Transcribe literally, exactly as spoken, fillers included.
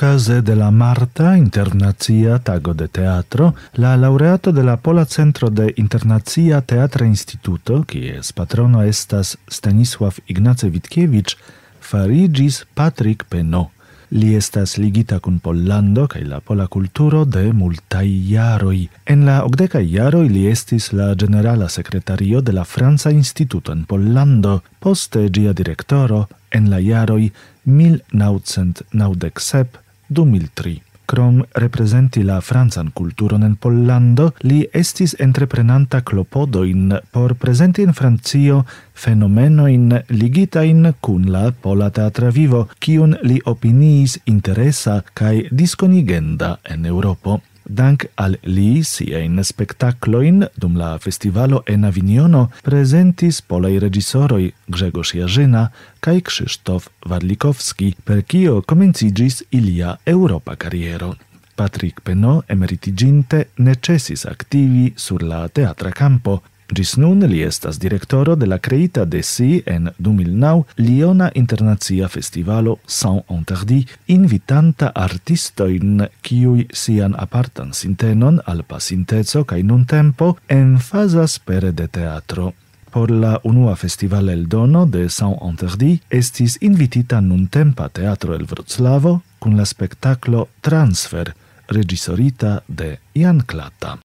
Ocase de la Marta Internacia Tago de Teatro, la laureato de la Pola Centro de Internacia Teatra Instituto, kies patrono estas Stanisław Ignacy Witkiewicz, farigis Patrick Penaud. Li estas ligita kun Pollando kaj la pola kulturo de multaj jaroj. En la okdekaj jaroj li estis la ĝenerala sekretario de la Franca Instituto en Pollando, poste ĝia direktoro en la jaroj mil naŭcent naŭdek sep - du mil tri. Krom reprezenti la francan kulturon en Pollando, li estis entreprenanta klopodojn por prezenti en Francio fenomenojn ligitajn kun la pola teatra vivo, kiun li opiniis interesa kaj diskonigenda en Eŭropo. Dank al li siajn spektaklojn dum la festivalo en Avignono prezentis polaj reĝisoroj Grzegorz Jarzyna kaj Krzysztof Warlikowski, per kio komenciĝis ilia eŭropa kariero. Patrick Penaud, emeritiĝinte, ne ĉesis aktivi sur la teatra kampo. Ĝis nun li estas direktoro de la kreita de si en du mil naŭ Liona Internacia Festivalo Saint-Interdit, invitanta artistojn, kiuj sian apartan sintenon al pasinteco kaj nuntempo emfazas pere de teatro. Por la unua festivala eldono de Saint-Interdit estis invitita nuntempa teatro el Vroclavo kun la spektaklo Transfer, reĝisorita de Jan Klata.